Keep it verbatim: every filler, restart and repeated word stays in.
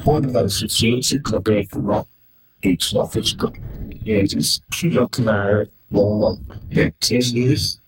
Onlar successi capevano e sua fisica. E si chiamava l'uomo e